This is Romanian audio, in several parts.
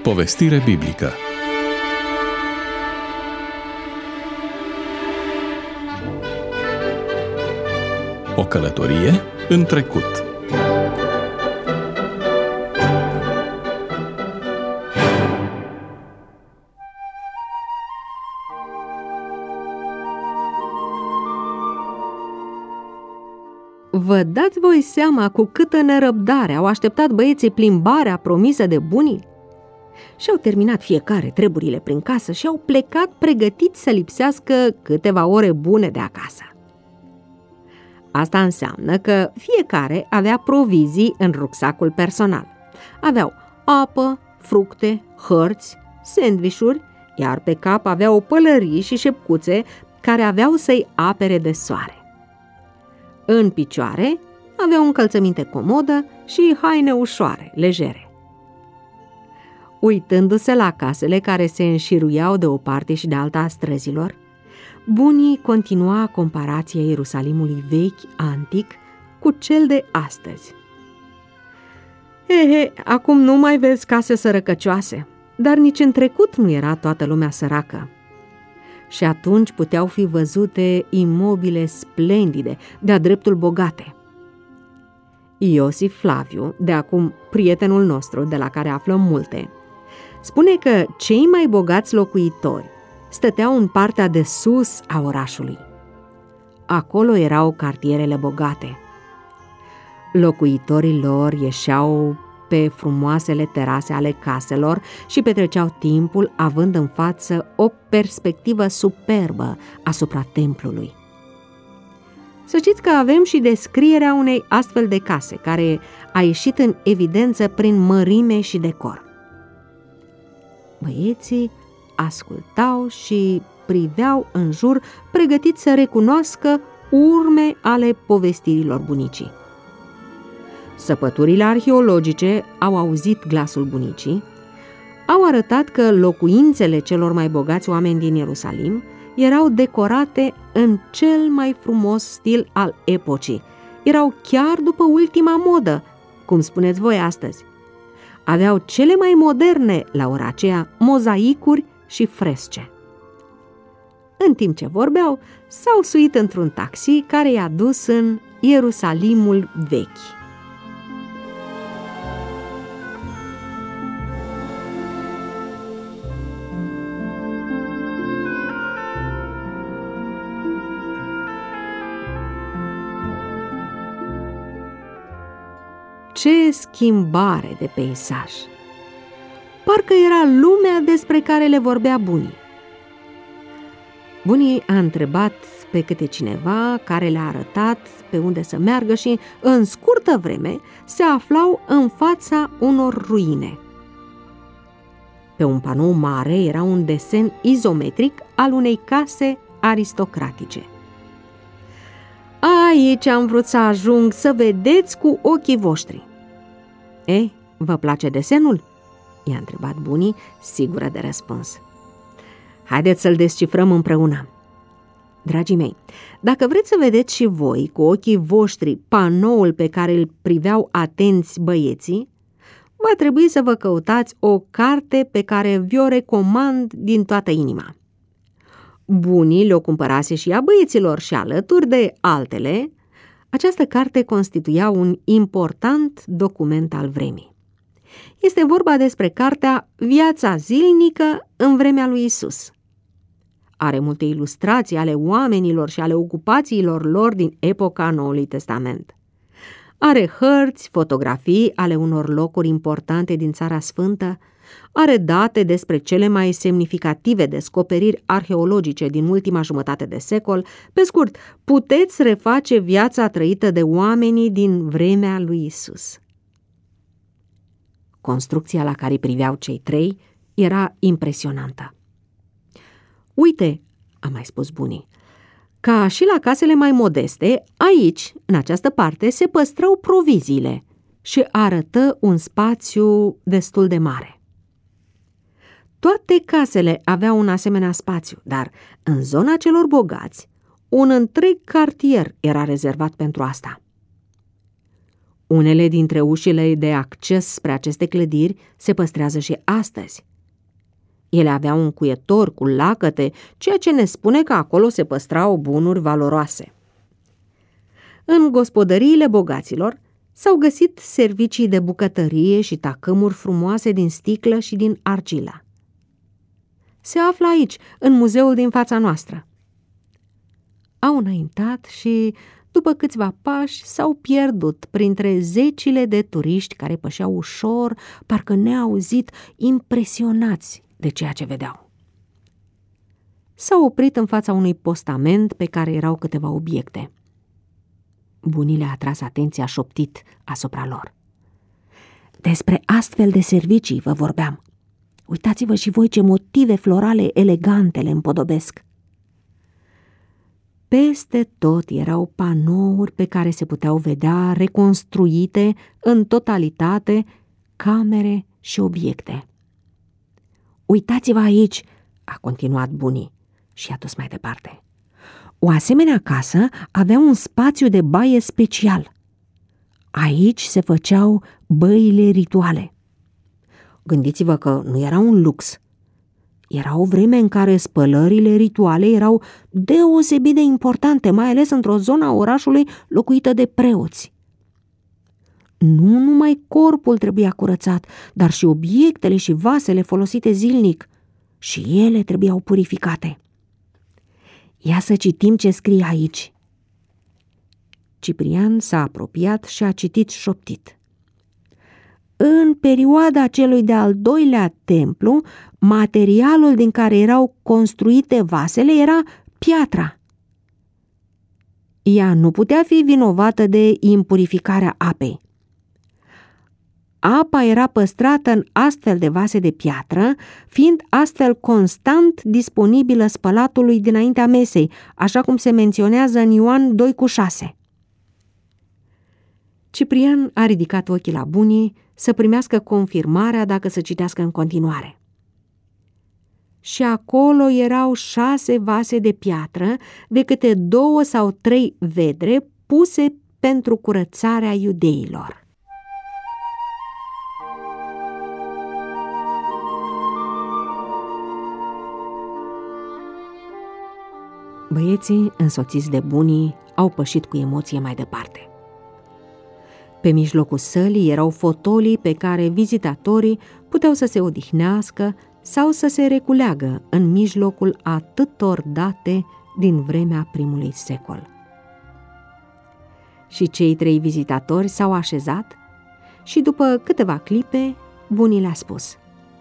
Povestire biblică. O călătorie în trecut. Vă dați voi seama cu câtă nerăbdare au așteptat băieții plimbarea promisă de bunii? Și-au terminat fiecare treburile prin casă și au plecat pregătiți să lipsească câteva ore bune de acasă. Asta înseamnă că fiecare avea provizii în rucsacul personal. Aveau apă, fructe, hărți, sandvișuri, iar pe cap aveau pălării și șepcuțe care aveau să-i apere de soare. În picioare aveau o încălțăminte comodă și haine ușoare, legere. Uitându-se la casele care se înșiruiau de o parte și de alta a străzilor, bunii continua comparația Ierusalimului vechi, antic, cu cel de astăzi. Acum nu mai vezi case sărăcăcioase, dar nici în trecut nu era toată lumea săracă. Și atunci puteau fi văzute imobile splendide, de-a dreptul bogate. Iosif Flaviu, de acum prietenul nostru, de la care aflăm multe, spune că cei mai bogați locuitori stăteau în partea de sus a orașului. Acolo erau cartierele bogate. Locuitorii lor ieșeau pe frumoasele terase ale caselor și petreceau timpul având în față o perspectivă superbă asupra templului. Să știți că avem și descrierea unei astfel de case, care a ieșit în evidență prin mărime și decor. Băieții ascultau și priveau în jur, pregătiți să recunoască urme ale povestirilor bunicii. Săpăturile arheologice au auzit glasul bunicii, au arătat că locuințele celor mai bogați oameni din Ierusalim erau decorate în cel mai frumos stil al epocii. Erau chiar după ultima modă, cum spuneți voi astăzi. Aveau cele mai moderne, la ora aceea, mozaicuri și fresce. În timp ce vorbeau, s-au suit într-un taxi care i-a dus în Ierusalimul vechi. Ce schimbare de peisaj! Parcă era lumea despre care le vorbea bunii. Bunii a întrebat pe câte cineva care le-a arătat pe unde să meargă și, în scurtă vreme, se aflau în fața unor ruine. Pe un panou mare era un desen izometric al unei case aristocratice. Aici am vrut să ajung, să vedeți cu ochii voștri. Vă place desenul? I-a întrebat bunii, sigură de răspuns. Haideți să-l descifrăm împreună. Dragii mei, dacă vreți să vedeți și voi cu ochii voștri panoul pe care îl priveau atenți băieții, va trebui să vă căutați o carte pe care vi-o recomand din toată inima. Bunii le-o cumpărase și a băieților și alături de altele, această carte constituia un important document al vremii. Este vorba despre cartea Viața zilnică în vremea lui Isus. Are multe ilustrații ale oamenilor și ale ocupațiilor lor din epoca Noului Testament. Are hărți, fotografii ale unor locuri importante din Țara Sfântă, are date despre cele mai semnificative descoperiri arheologice din ultima jumătate de secol. Pe scurt, puteți reface viața trăită de oamenii din vremea lui Isus. Construcția la care priveau cei trei era impresionantă. Uite, a mai spus bunii, ca și la casele mai modeste, aici, în această parte, se păstrau proviziile și arătă un spațiu destul de mare. Toate casele aveau un asemenea spațiu, dar în zona celor bogați, un întreg cartier era rezervat pentru asta. Unele dintre ușile de acces spre aceste clădiri se păstrează și astăzi. Ele aveau un cuietor cu lacăte, ceea ce ne spune că acolo se păstrau bunuri valoroase. În gospodăriile bogaților s-au găsit servicii de bucătărie și tacâmuri frumoase din sticlă și din argilă. Se află aici, în muzeul din fața noastră. Au înaintat și, după câțiva pași, s-au pierdut printre zecile de turiști care pășeau ușor, parcă neauzit, impresionați de ceea ce vedeau. S-au oprit în fața unui postament pe care erau câteva obiecte. Bunii le-a atras atenția șoptit asupra lor. Despre astfel de servicii vă vorbeam. Uitați-vă și voi ce motive florale elegante le împodobesc. Peste tot erau panouri pe care se puteau vedea reconstruite în totalitate camere și obiecte. Uitați-vă aici, a continuat Bunii și a dus mai departe. O asemenea casă avea un spațiu de baie special. Aici se făceau băile rituale. Gândiți-vă că nu era un lux. Era o vreme în care spălările rituale erau deosebit de importante, mai ales într-o zonă a orașului locuită de preoți. Nu numai corpul trebuia curățat, dar și obiectele și vasele folosite zilnic. Și ele trebuiau purificate. Ia să citim ce scrie aici. Ciprian s-a apropiat și a citit șoptit. În perioada celui de-al doilea templu, materialul din care erau construite vasele era piatra. Ea nu putea fi vinovată de impurificarea apei. Apa era păstrată în astfel de vase de piatră, fiind astfel constant disponibilă spălatului dinaintea mesei, așa cum se menționează în Ioan 2,6. Ciprian a ridicat ochii la Bunii să primească confirmarea dacă să citească în continuare. Și acolo erau 6 vase de piatră, de câte 2 sau 3 vedre puse pentru curățarea iudeilor. Băieții, însoțiți de Bunii, au pășit cu emoție mai departe. Pe mijlocul sălii erau fotolii pe care vizitatorii puteau să se odihnească sau să se reculeagă în mijlocul atâtor date din vremea primului secol. Și cei 3 vizitatori s-au așezat și după câteva clipe, Bunii le-a spus: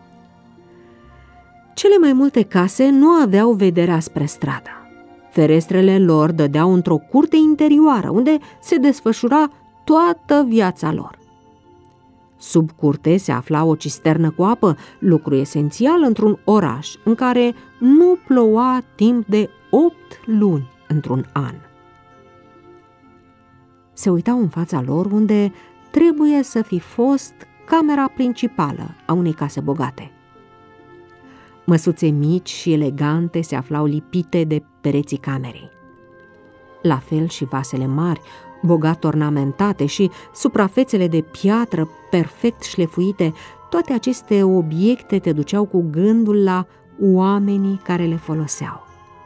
cele mai multe case nu aveau vederea spre stradă. Ferestrele lor dădeau într-o curte interioară, unde se desfășura toată viața lor. Sub curte se afla o cisternă cu apă, lucru esențial într-un oraș în care nu ploua timp de 8 luni într-un an. Se uitau în fața lor unde trebuie să fi fost camera principală a unei case bogate. Măsuțe mici și elegante se aflau lipite de pereții camerei. La fel și vasele mari, bogat ornamentate, și suprafețele de piatră perfect șlefuite, toate aceste obiecte te duceau cu gândul la oamenii care le foloseau.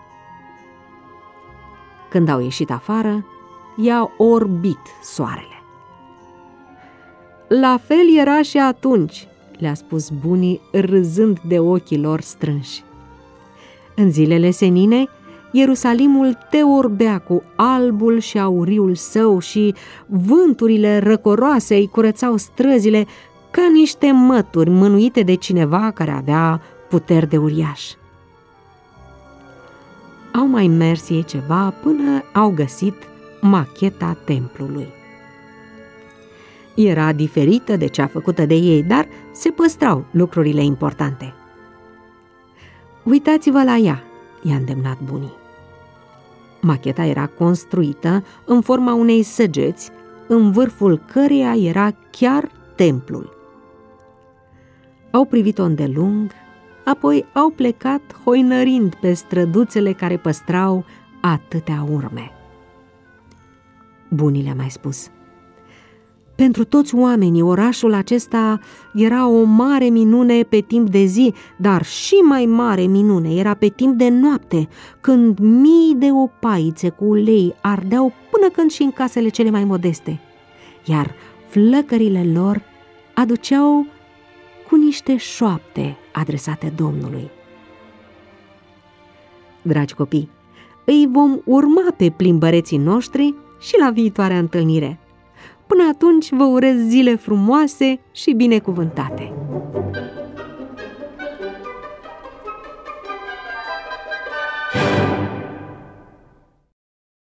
Când au ieșit afară, i-a orbit soarele. La fel era și atunci, le-a spus Bunii, râzând de ochii lor strânși. În zilele senine, Ierusalimul te orbea cu albul și auriul său și vânturile răcoroase îi curățau străzile ca niște mături mânuite de cineva care avea puteri de uriaș. Au mai mers ei ceva până au găsit macheta templului. Era diferită de cea făcută de ei, dar se păstrau lucrurile importante. Uitați-vă la ea, i-a îndemnat Bunii. Macheta era construită în forma unei săgeți, în vârful căreia era chiar templul. Au privit-o îndelung, apoi au plecat hoinărind pe străduțele care păstrau atâtea urme. Bunii le-a mai spus: Pentru toți oamenii, orașul acesta era o mare minune pe timp de zi, dar și mai mare minune era pe timp de noapte, când mii de opaițe cu ulei ardeau până când și în casele cele mai modeste, iar flăcările lor aduceau cu niște șoapte adresate Domnului. Dragi copii, îi vom urma pe plimbăreții noștri și la viitoarea întâlnire. Până atunci vă urez zile frumoase și binecuvântate!